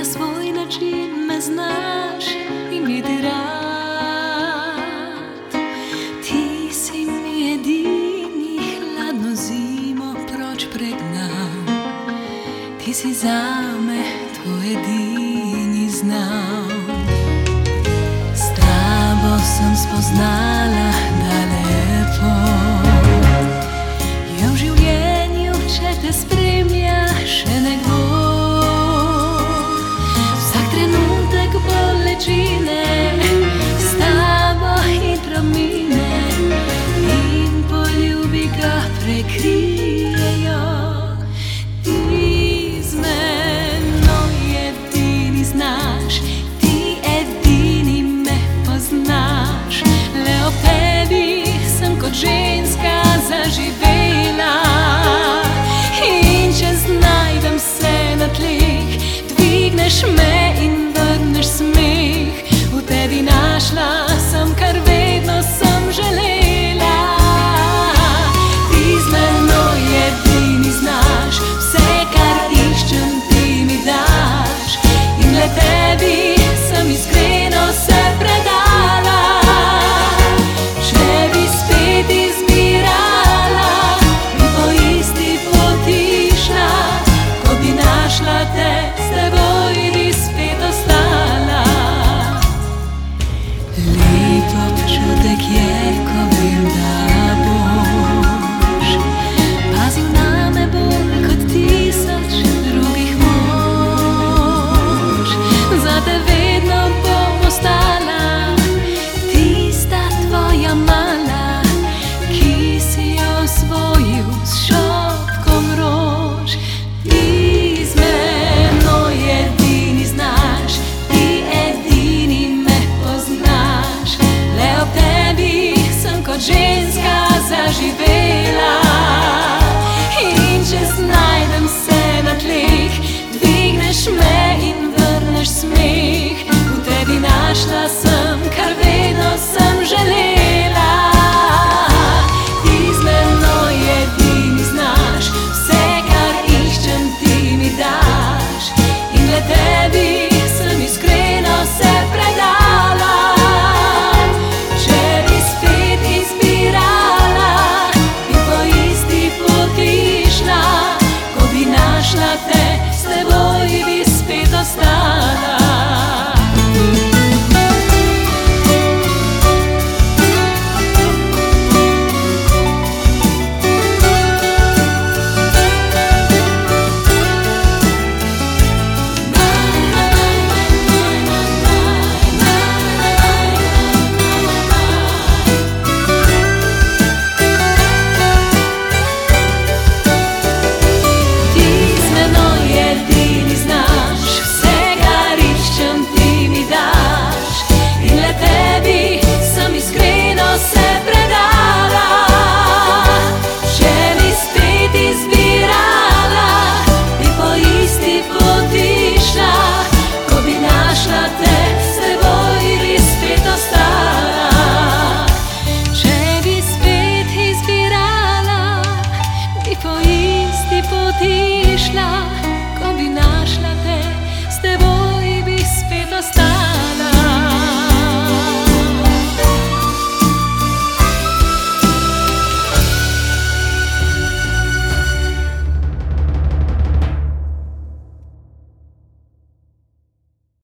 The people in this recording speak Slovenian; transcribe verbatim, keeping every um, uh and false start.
na svoj način me znaš imeti rad. Ti si mi edini hladno zimo proč pregnal. Ti si zame tvoj edini znal. S tabo sem spoznala, da lepo je v življenju, če te spremlja še nekdo. Vsak trenutek bolečine s tabo hitro mine in poljubi ga prekrijejo. Ženska zaživela in če znajdem se na tleh, dvigneš me in vrneš smeh. V tebi našla sem, kar vedno sem želela. Ti z menoj edini znaš, vse kar iščem ti mi daš, in le tebi sem iskreno se predala. Občutek je, ko vem, da boš pazil name bolj kot tisoč drugih mož. Zate vedno bom ostala, tista tvoja mala, ki si jo osvojil s šopkom rož. Ti z menoj edini znaš, ti edini me poznaš. Kot ženska zaživela in če znajdem se na tleh, dvigneš me in vrneš smeh. V tebi našla sem, kar vedno sem želela. Ti z menoj edini znaš, vse kar iščem ti mi daš, in le tebi